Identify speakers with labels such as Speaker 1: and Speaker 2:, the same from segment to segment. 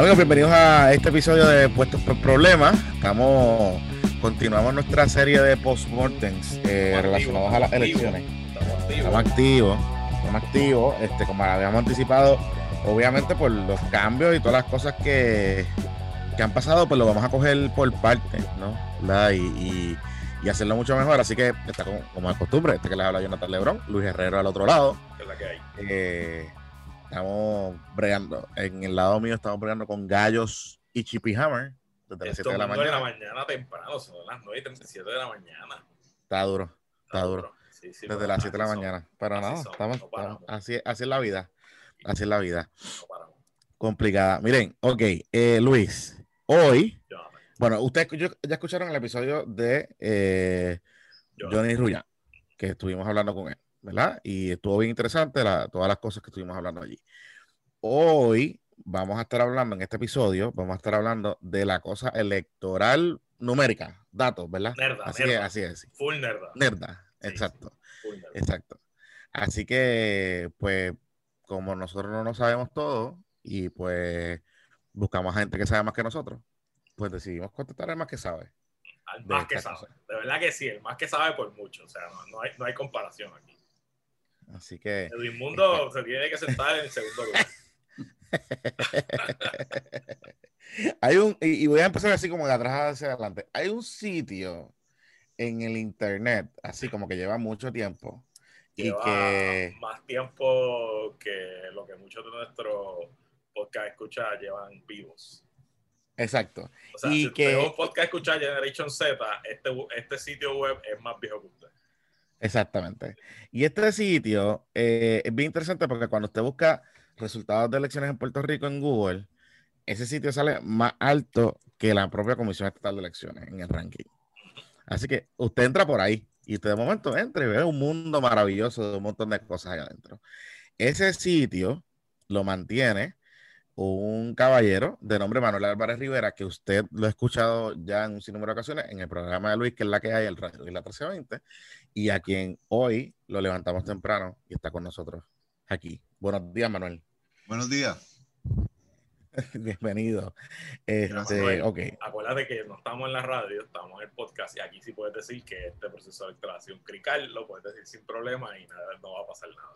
Speaker 1: Amigos, bienvenidos a este episodio de Puestos por Problemas. Continuamos nuestra serie de postmortems relacionados a las elecciones. Estamos activos. Como habíamos anticipado, obviamente por los cambios y todas las cosas que han pasado, pues lo vamos a coger por partes, ¿no? Y hacerlo mucho mejor. Así que está como de costumbre, que les habla Jonathan Lebrón, Luis Herrero al otro lado.
Speaker 2: ¿Qué es la que hay?
Speaker 1: Estamos bregando, en el lado mío estamos bregando con Gallos y Chippy Hammer desde las 7 de la mañana.
Speaker 2: De la mañana temprano, son las 9:37 de la mañana.
Speaker 1: Está duro.
Speaker 2: Sí,
Speaker 1: desde las 7 de la mañana. Pero nada, estamos así es la vida. Así es la vida.
Speaker 2: No paramos.
Speaker 1: Complicada. Miren, ok, Luis, hoy, bueno, ustedes ya escucharon el episodio de Johnny Rullán, que estuvimos hablando con él, ¿verdad? Y estuvo bien interesante todas las cosas que estuvimos hablando allí. Hoy vamos a estar hablando, en este episodio, vamos a estar hablando de la cosa electoral numérica, datos, ¿verdad? Así es.
Speaker 2: Full nerda.
Speaker 1: Sí, exacto.
Speaker 2: Full nerda.
Speaker 1: Exacto. Así que, pues, como nosotros no sabemos todo y pues buscamos a gente que sabe más que nosotros, pues decidimos contestar al más que sabe.
Speaker 2: Al más que sabe. De verdad que sí, el más que sabe por mucho. O sea, no hay comparación aquí.
Speaker 1: Así que
Speaker 2: Edwin Mundo se tiene que sentar en el segundo lugar.
Speaker 1: Y voy a empezar así como de atrás hacia adelante. Hay un sitio en el internet, así como que lleva mucho tiempo.
Speaker 2: Lleva más tiempo que lo que muchos de nuestros podcast escucha llevan vivos.
Speaker 1: Exacto.
Speaker 2: O sea, si usted es un podcast escucha Generation Z, este sitio web es más viejo que usted.
Speaker 1: Exactamente. Y este sitio es bien interesante porque cuando usted busca resultados de elecciones en Puerto Rico en Google, ese sitio sale más alto que la propia Comisión Estatal de Elecciones en el ranking. Así que usted entra por ahí y usted de momento entra y ve un mundo maravilloso de un montón de cosas allá adentro. Ese sitio lo mantiene un caballero de nombre Manuel Álvarez Rivera, que usted lo ha escuchado ya en un sinnúmero de ocasiones en el programa de Luis, que es la que hay, el Radio y la 1320, y a quien hoy lo levantamos temprano y está con nosotros aquí. Buenos días, Manuel.
Speaker 3: Buenos días.
Speaker 1: Bienvenido.
Speaker 2: Manuel,
Speaker 1: okay.
Speaker 2: Acuérdate que no estamos en la radio, estamos en el podcast y aquí sí puedes decir que este proceso electoral ha sido un crical, lo puedes decir sin problema y nada, no va a pasar nada.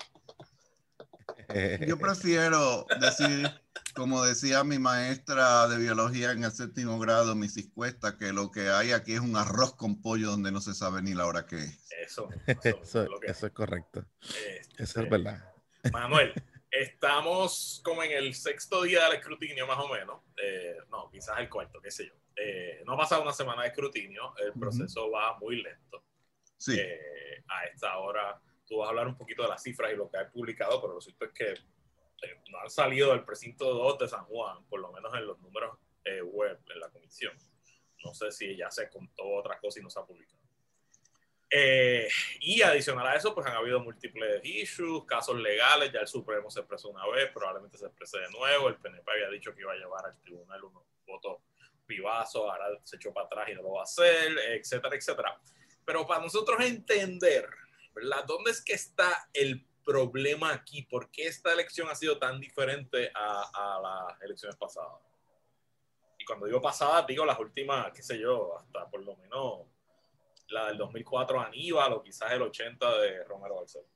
Speaker 3: Yo prefiero decir, como decía mi maestra de biología en el 7º grado, Mrs. Cuesta, que lo que hay aquí es un arroz con pollo donde no se sabe ni la hora que es.
Speaker 2: Eso
Speaker 1: es correcto. Eso es verdad.
Speaker 2: Manuel, estamos como en el 6º día del escrutinio más o menos, no, quizás el 4º, qué sé yo. No ha pasado una semana de escrutinio, el proceso va muy lento.
Speaker 3: Sí.
Speaker 2: A esta hora tú vas a hablar un poquito de las cifras y lo que hay publicado, pero lo cierto es que no han salido del precinto 2 de San Juan, por lo menos en los números web en la comisión. No sé si ya se contó otra cosa y no se ha publicado. Y adicional a eso, pues han habido múltiples issues, casos legales. Ya el Supremo se expresó una vez, probablemente se exprese de nuevo. El PNP había dicho que iba a llevar al tribunal unos votos vivazos, ahora se echó para atrás y no lo va a hacer, etcétera, etcétera. Pero para nosotros entender, ¿verdad?, ¿dónde es que está el problema aquí? ¿Por qué esta elección ha sido tan diferente a las elecciones pasadas? Y cuando digo pasadas, digo las últimas, qué sé yo, hasta por lo menos la del 2004 Aníbal o quizás el 80 de Romero Barceló.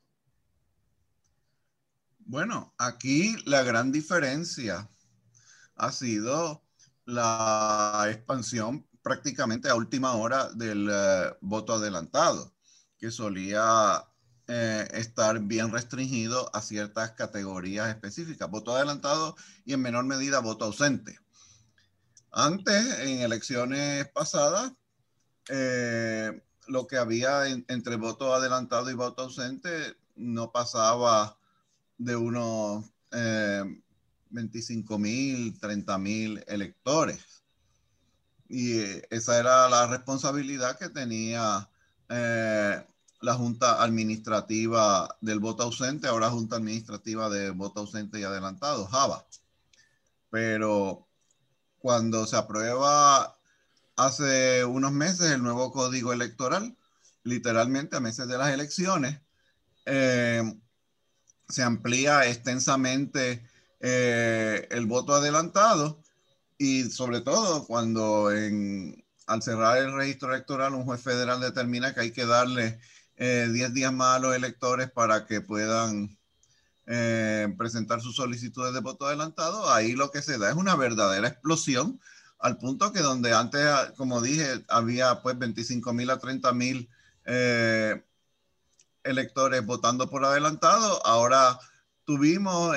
Speaker 3: Bueno, aquí la gran diferencia ha sido la expansión prácticamente a última hora del voto adelantado, que solía estar bien restringido a ciertas categorías específicas, voto adelantado y en menor medida voto ausente. Antes, en elecciones pasadas, lo que había entre voto adelantado y voto ausente no pasaba de unos 25,000, 30,000 electores. Y esa era la responsabilidad que tenía la Junta Administrativa del voto ausente, ahora Junta Administrativa de voto ausente y adelantado, JAVA. Pero cuando se aprueba hace unos meses el nuevo código electoral, literalmente a meses de las elecciones, se amplía extensamente el voto adelantado Y sobre todo cuando al cerrar el registro electoral un juez federal determina que hay que darle 10 días más a los electores para que puedan presentar sus solicitudes de voto adelantado, ahí lo que se da es una verdadera explosión, al punto que donde antes, como dije, había pues 25,000 a 30,000 electores votando por adelantado, ahora tuvimos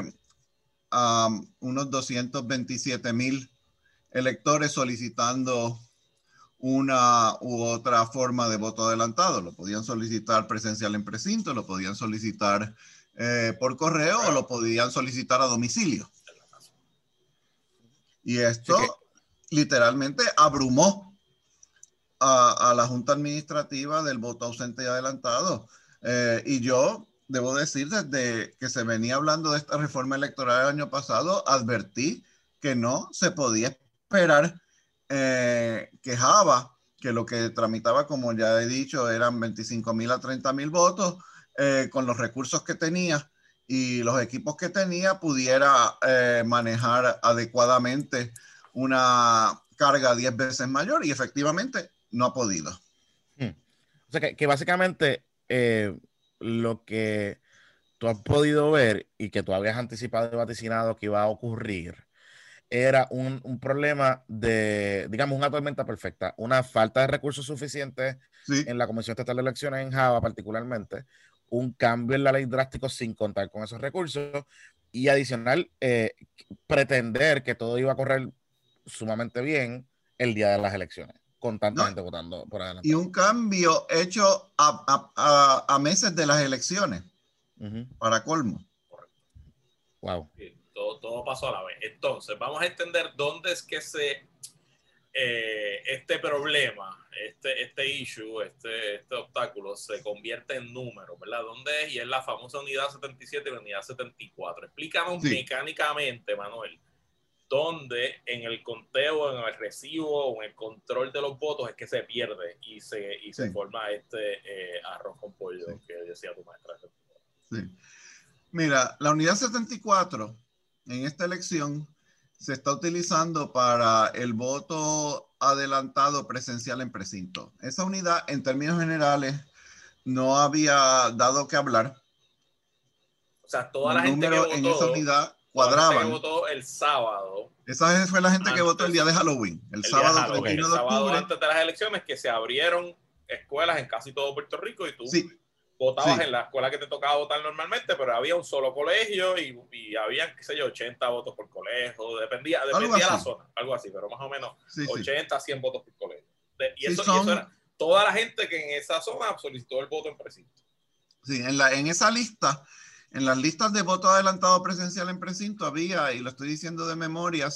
Speaker 3: unos 227,000 electores solicitando una u otra forma de voto adelantado. Lo podían solicitar presencial en precinto, lo podían solicitar por correo o lo podían solicitar a domicilio. Y esto literalmente abrumó a la Junta Administrativa del voto ausente y adelantado. Y yo debo decir, desde que se venía hablando de esta reforma electoral el año pasado, advertí que no se podía esperar que Java, que lo que tramitaba, como ya he dicho, eran 25,000 a 30,000 votos, con los recursos que tenía y los equipos que tenía, pudiera manejar adecuadamente una carga 10 veces mayor, y efectivamente no ha podido.
Speaker 1: O sea que básicamente lo que tú has podido ver y que tú habías anticipado y vaticinado que iba a ocurrir era un problema de, digamos, una tormenta perfecta, una falta de recursos suficientes
Speaker 3: Sí.
Speaker 1: en la Comisión Estatal de Elecciones en Java particularmente, un cambio en la ley drástico sin contar con esos recursos y adicional pretender que todo iba a correr sumamente bien el día de las elecciones, con tanta gente votando por adelante.
Speaker 3: Y un cambio hecho a meses de las elecciones, para colmo.
Speaker 1: Wow.
Speaker 2: Sí, todo pasó a la vez. Entonces, vamos a entender dónde es que este problema, este issue, este obstáculo se convierte en número, ¿verdad? ¿Dónde es? Y es la famosa unidad 77 y la unidad 74. Explícanos mecánicamente, Manuel, dónde en el conteo, en el recibo o en el control de los votos es que se pierde y se forma este arroz con pollo que decía tu maestra.
Speaker 3: Sí. Mira, la unidad 74 en esta elección se está utilizando para el voto adelantado presencial en precinto. Esa unidad, en términos generales, no había dado que hablar.
Speaker 2: O sea, toda la gente que votó
Speaker 3: en esa unidad cuadraban.
Speaker 2: La gente que votó el sábado.
Speaker 3: Esa fue la gente que votó el día de Halloween, el sábado 31 de octubre.
Speaker 2: Sábado antes de las elecciones, que se abrieron escuelas en casi todo Puerto Rico y tú votabas en la escuela que te tocaba votar normalmente, pero había un solo colegio y había, qué sé yo, 80 votos por colegio, dependía de la zona, algo así, pero más o menos 80, 100 votos por colegio. Y eso era toda la gente que en esa zona solicitó el voto en precinto.
Speaker 3: Sí, en esa lista, en las listas de voto adelantado presencial en precinto había, y lo estoy diciendo de memoria,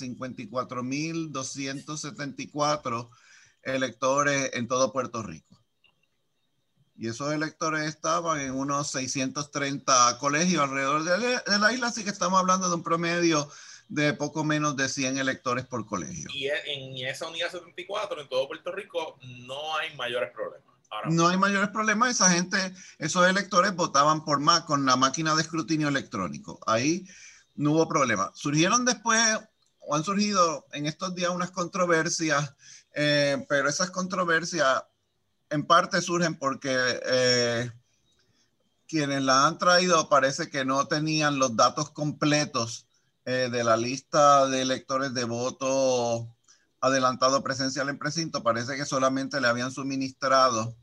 Speaker 3: 54,274 electores en todo Puerto Rico. Y esos electores estaban en unos 630 colegios alrededor de la isla, así que estamos hablando de un promedio de poco menos de 100 electores por colegio.
Speaker 2: Y en esa unidad 74, en todo Puerto Rico, no hay mayores problemas.
Speaker 3: No hay mayores problemas. Esa gente, esos electores votaban con la máquina de escrutinio electrónico. Ahí no hubo problema. Surgieron después, o han surgido en estos días, unas controversias, pero esas controversias en parte surgen porque quienes la han traído parece que no tenían los datos completos de la lista de electores de voto adelantado presencial en precinto. Parece que solamente le habían suministrado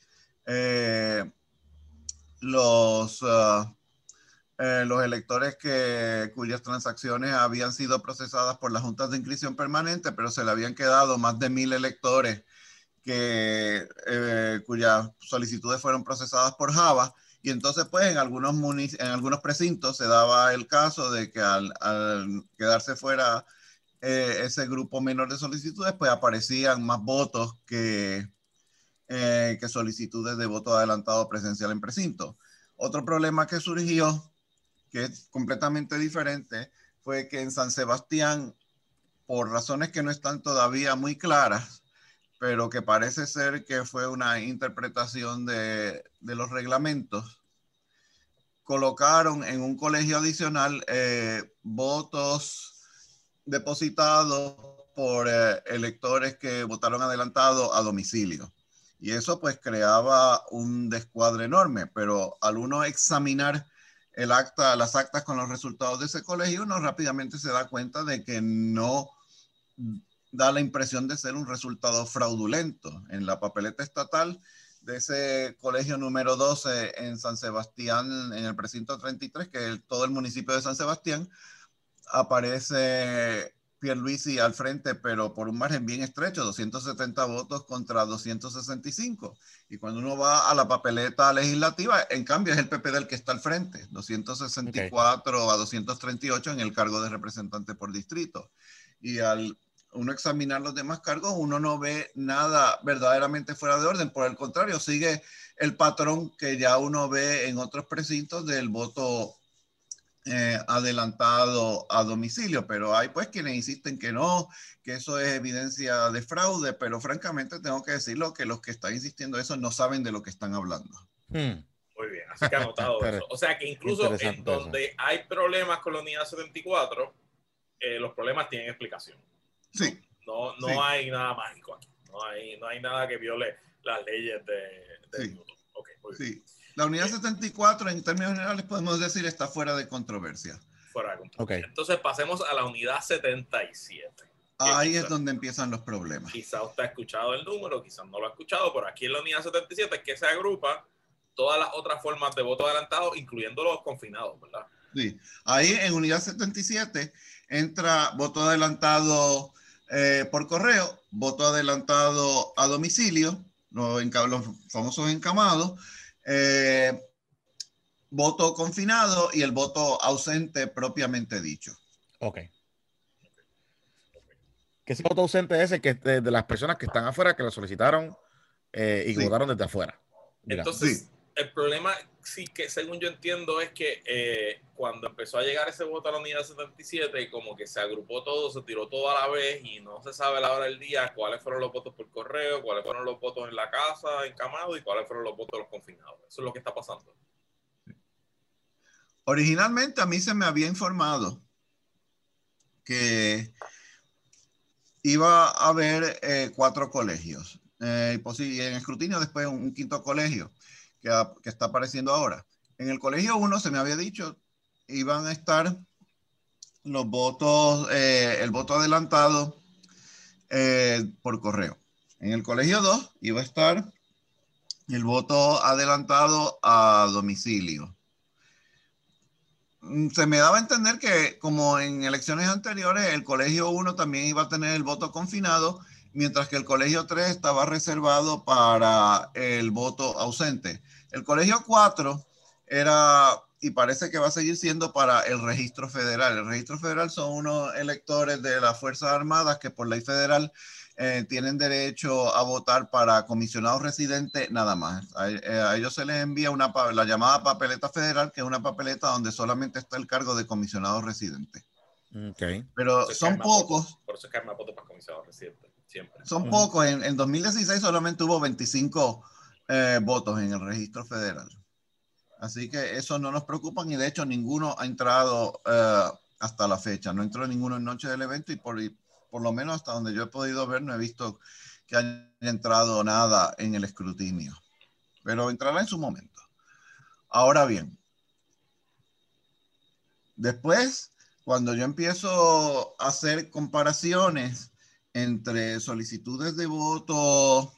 Speaker 3: los electores cuyas transacciones habían sido procesadas por las juntas de inscripción permanente, pero se le habían quedado más de 1,000 electores cuyas solicitudes fueron procesadas por Java. Y entonces, pues, en algunos precintos se daba el caso de que al quedarse fuera ese grupo menor de solicitudes, pues aparecían más votos que solicitudes de voto adelantado presencial en precinto. Otro problema que surgió, que es completamente diferente, fue que en San Sebastián, por razones que no están todavía muy claras, pero que parece ser que fue una interpretación de los reglamentos, colocaron en un colegio adicional votos depositados por electores que votaron adelantado a domicilio. Y eso pues creaba un descuadre enorme, pero al uno examinar las actas con los resultados de ese colegio, uno rápidamente se da cuenta de que no da la impresión de ser un resultado fraudulento. En la papeleta estatal de ese colegio número 12 en San Sebastián, en el precinto 33, que es todo el municipio de San Sebastián, aparece Pierluisi al frente, pero por un margen bien estrecho, 270 votos contra 265. Y cuando uno va a la papeleta legislativa, en cambio es el PPD el que está al frente, 264 a 238 en el cargo de representante por distrito. Y al uno examinar los demás cargos, uno no ve nada verdaderamente fuera de orden. Por el contrario, sigue el patrón que ya uno ve en otros precintos del voto adelantado a domicilio, pero hay pues quienes insisten que no, que eso es evidencia de fraude, pero francamente tengo que decirlo que los que están insistiendo eso no saben de lo que están hablando.
Speaker 2: Muy bien, así que anotado eso. O sea que incluso en donde hay problemas con la unidad 74, los problemas tienen explicación.
Speaker 3: Sí.
Speaker 2: No
Speaker 3: sí.
Speaker 2: hay nada mágico aquí. No hay nada que viole las leyes de
Speaker 3: sí.
Speaker 2: Newton. Okay, muy bien.
Speaker 3: Sí. La unidad 74, en términos generales, podemos decir, está fuera de controversia.
Speaker 2: Fuera de controversia. Okay. Entonces pasemos a la unidad 77.
Speaker 3: Ahí es donde empiezan los problemas.
Speaker 2: Quizá usted ha escuchado el número, quizás no lo ha escuchado, pero aquí en la unidad 77 es que se agrupa todas las otras formas de voto adelantado, incluyendo los confinados, ¿verdad?
Speaker 3: Sí. Ahí en unidad 77 entra voto adelantado por correo, voto adelantado a domicilio, los famosos encamados, voto confinado y el voto ausente propiamente dicho.
Speaker 1: Ok. Que ese voto ausente es el que de las personas que están afuera, que lo solicitaron y que votaron desde afuera.
Speaker 2: Digamos. Entonces, el problema, sí, que según yo entiendo, es que cuando empezó a llegar ese voto a la unidad 77, como que se agrupó todo, se tiró todo a la vez y no se sabe a la hora del día cuáles fueron los votos por correo, cuáles fueron los votos en la casa, encamado, y cuáles fueron los votos de los confinados. Eso es lo que está pasando.
Speaker 3: Originalmente a mí se me había informado que iba a haber 4 colegios. Y en escrutinio después un 5º colegio que está apareciendo ahora. En el colegio 1 se me había dicho iban a estar los votos, el voto adelantado por correo. En el colegio 2 iba a estar el voto adelantado a domicilio. Se me daba a entender que, como en elecciones anteriores, el colegio 1 también iba a tener el voto confinado, mientras que el colegio 3 estaba reservado para el voto ausente. El colegio 4 era, y parece que va a seguir siendo, para el registro federal. El registro federal son unos electores de las Fuerzas Armadas que por ley federal tienen derecho a votar para comisionados residentes nada más. A ellos se les envía la llamada papeleta federal, que es una papeleta donde solamente está el cargo de comisionado residente.
Speaker 1: Okay.
Speaker 3: Pero son pocos.
Speaker 2: Por eso es que hay más votos para comisionados residentes, siempre.
Speaker 3: Son pocos. En 2016 solamente hubo 25 votos en el registro federal. Así que eso no nos preocupa, y de hecho ninguno ha entrado hasta la fecha. No entró ninguno en noche del evento, y por lo menos hasta donde yo he podido ver, no he visto que haya entrado nada en el escrutinio. Pero entrará en su momento. Ahora bien, después, cuando yo empiezo a hacer comparaciones entre solicitudes de voto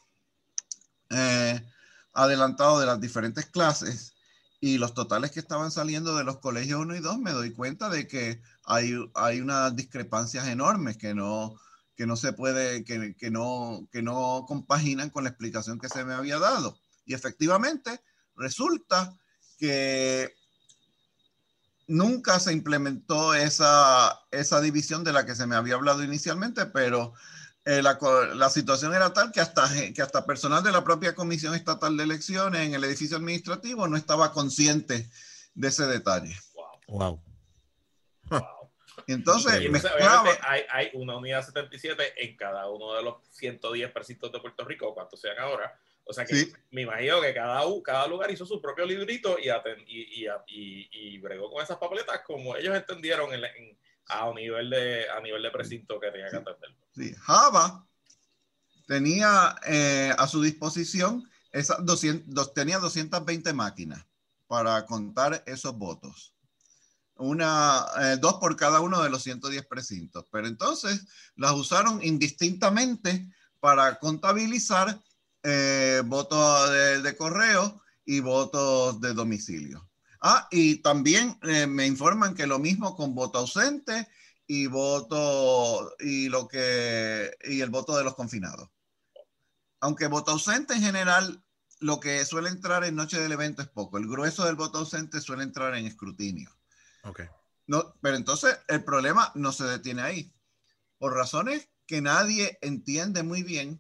Speaker 3: adelantado de las diferentes clases y los totales que estaban saliendo de los colegios 1 y 2, me doy cuenta de que hay unas discrepancias enormes que no se puede, que no compaginan con la explicación que se me había dado. Y efectivamente, resulta que nunca se implementó esa división de la que se me había hablado inicialmente, pero la situación era tal que hasta personal de la propia Comisión Estatal de Elecciones en el edificio administrativo no estaba consciente de ese detalle.
Speaker 1: Wow.
Speaker 3: Entonces,
Speaker 2: obviamente hay una unidad 77 en cada uno de los 110 precintos de Puerto Rico, o cuantos sean ahora. O sea que sí, me imagino que cada lugar hizo su propio librito y bregó con esas papeletas como ellos entendieron A nivel de precinto que tenía que atender.
Speaker 3: Sí, Java tenía a su disposición tenía 220 máquinas para contar esos votos. Dos por cada uno de los 110 precintos. Pero entonces las usaron indistintamente para contabilizar votos de correo y votos de domicilio. Y también me informan que lo mismo con voto ausente y el voto de los confinados. Aunque voto ausente en general, lo que suele entrar en noche del evento es poco. El grueso del voto ausente suele entrar en escrutinio.
Speaker 1: Okay.
Speaker 3: No, pero entonces el problema no se detiene ahí. Por razones que nadie entiende muy bien,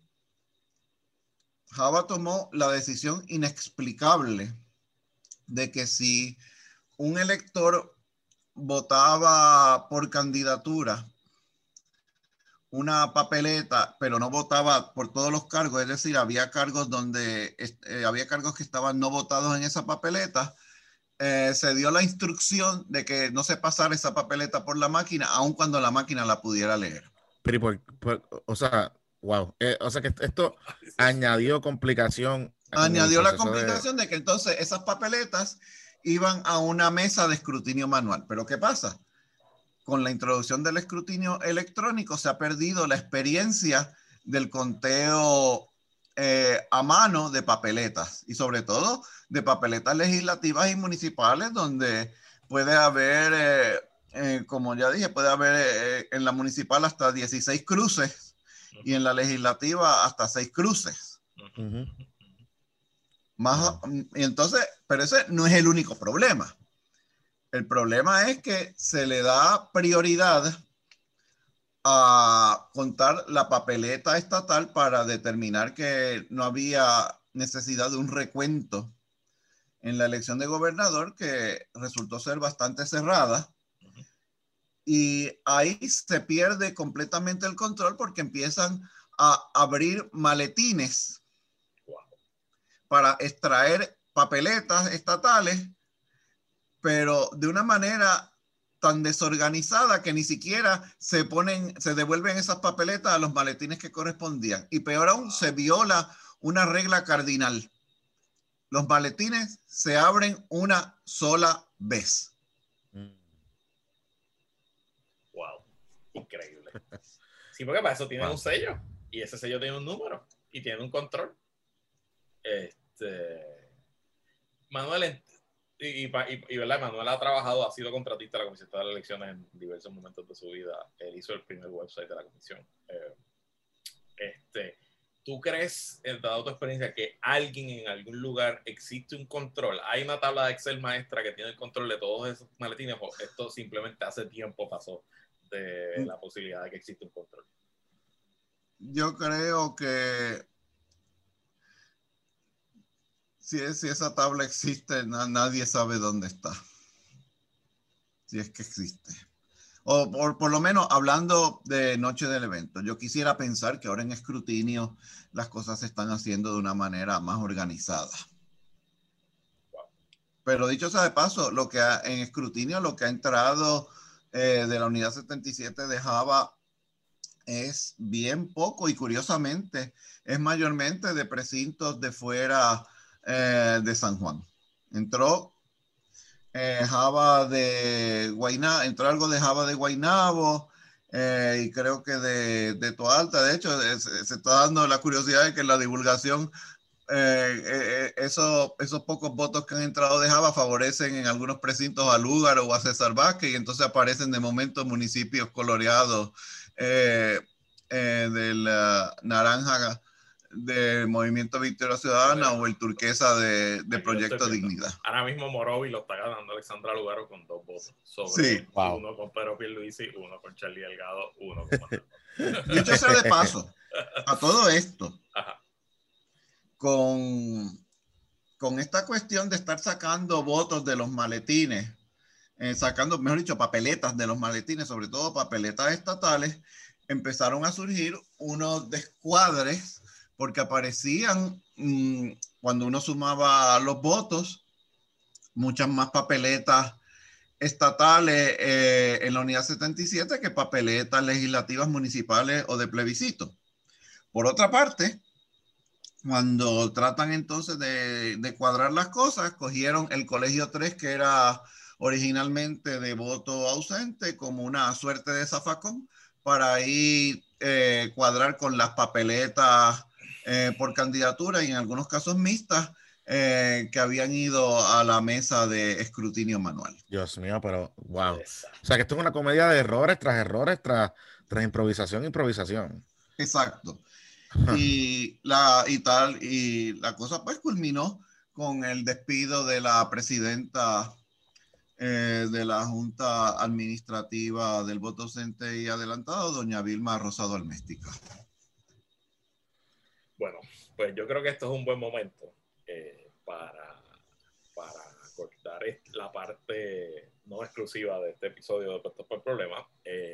Speaker 3: Java tomó la decisión inexplicable de que si un elector votaba por candidatura una papeleta, pero no votaba por todos los cargos, es decir, había cargos había cargos que estaban no votados en esa papeleta, se dio la instrucción de que no se pasara esa papeleta por la máquina, aun cuando la máquina la pudiera leer.
Speaker 1: Pero, o sea, wow. O sea que esto añadió complicación.
Speaker 3: Añadió la complicación de que entonces esas papeletas iban a una mesa de escrutinio manual. Pero ¿qué pasa? Con la introducción del escrutinio electrónico se ha perdido la experiencia del conteo a mano de papeletas y sobre todo de papeletas legislativas y municipales donde puede haber, como ya dije, puede haber en la municipal hasta 16 cruces y en la legislativa hasta 6 cruces.
Speaker 1: Uh-huh.
Speaker 3: Y entonces, pero ese no es el único problema. El problema es que se le da prioridad a contar la papeleta estatal para determinar que no había necesidad de un recuento en la elección de gobernador, que resultó ser bastante cerrada. Y ahí se pierde completamente el control porque empiezan a abrir maletines para extraer papeletas estatales, pero de una manera tan desorganizada que ni siquiera se devuelven esas papeletas a los maletines que correspondían. Y peor aún, se viola una regla cardinal. Los maletines se abren una sola vez.
Speaker 2: Wow, increíble. Sí, porque para eso tiene un sello, y ese sello tiene un número, y tiene un control. Manuel, ¿verdad? Manuel ha trabajado, ha sido contratista de la Comisión de las Elecciones en diversos momentos de su vida. Él hizo el primer website de la comisión. ¿Tú crees, dado tu experiencia, que alguien en algún lugar existe un control? ¿Hay una tabla de Excel maestra que tiene el control de todos esos maletines, o esto simplemente hace tiempo pasó de la posibilidad de que existe un control?
Speaker 3: Yo creo que si esa tabla existe, nadie sabe dónde está. Si es que existe. O por lo menos hablando de noche del evento. Yo quisiera pensar que ahora en escrutinio las cosas se están haciendo de una manera más organizada. Pero dicho sea de paso, en escrutinio lo que ha entrado de la unidad 77 de Java es bien poco, y curiosamente es mayormente de precintos de fuera de San Juan. Entró Java de Guaynabo, entró algo de Java de Guaynabo, y creo que de Toalta. De hecho, se está dando la curiosidad de que en la divulgación esos pocos votos que han entrado de Java favorecen en algunos precintos a Lúgaro o a César Vázquez, y entonces aparecen de momento municipios coloreados del naranja del Movimiento Victoria Ciudadana o el turquesa de Proyecto Dignidad.
Speaker 2: Ahora mismo Morovi lo está ganando Alexandra Lúgaro con 2 votos. Sobre uno con Pedro Pierluisi, uno con Charlie Delgado, uno con Manuel.
Speaker 3: Dicho sea de paso, a todo esto, con esta cuestión de estar sacando votos de los maletines, sacando, mejor dicho, papeletas de los maletines, sobre todo papeletas estatales, empezaron a surgir unos descuadres porque aparecían, cuando uno sumaba los votos, muchas más papeletas estatales en la unidad 77 que papeletas legislativas municipales o de plebiscito. Por otra parte, cuando tratan entonces de cuadrar las cosas, cogieron el colegio 3, que era originalmente de voto ausente, como una suerte de zafacón para ir cuadrar con las papeletas por candidatura y en algunos casos mixtas que habían ido a la mesa de escrutinio manual.
Speaker 1: Dios mío, pero wow. O sea que esto es una comedia de errores, tras improvisación.
Speaker 3: Exacto. Y la cosa pues culminó con el despido de la presidenta de la Junta Administrativa del Voto Ausente y Adelantado, doña Vilma Rosado Alméstica.
Speaker 2: Bueno, pues yo creo que esto es un buen momento para cortar la parte no exclusiva de este episodio de Puestos por Problemas.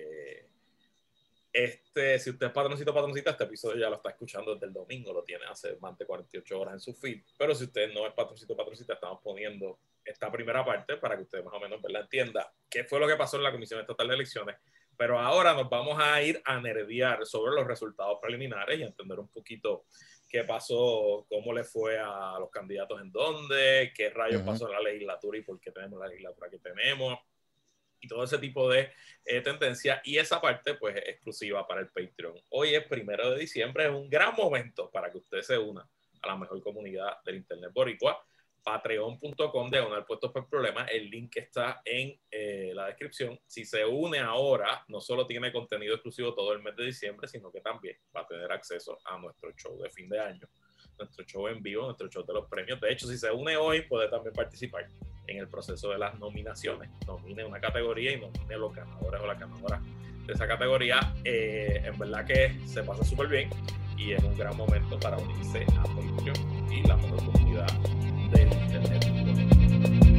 Speaker 2: Si usted es patroncito o patroncita, este episodio ya lo está escuchando desde el domingo, lo tiene hace más de 48 horas en su feed, pero si usted no es patroncito o patroncita, estamos poniendo esta primera parte para que usted más o menos, ¿verdad?, entienda qué fue lo que pasó en la Comisión Estatal de Elecciones, pero ahora nos vamos a ir a nerdear sobre los resultados preliminares y a entender un poquito qué pasó, cómo le fue a los candidatos en dónde, qué rayos pasó en la legislatura y por qué tenemos la legislatura que tenemos, y todo ese tipo de tendencias, y esa parte pues es exclusiva para el Patreon. Hoy es 1 de diciembre, es un gran momento para que usted se una a la mejor comunidad del Internet boricua. Patreon.com/Puestos por Problemas, el link está en la descripción. Si se une ahora, no solo tiene contenido exclusivo todo el mes de diciembre, sino que también va a tener acceso a nuestro show de fin de año, nuestro show en vivo, nuestro show de los premios. De hecho, si se une hoy, puede también participar en el proceso de las nominaciones. Nomine una categoría y nomine los ganadores o las ganadoras de esa categoría. En verdad que se pasa súper bien y es un gran momento para unirse a Patreon y la mejor comunidad del Internet.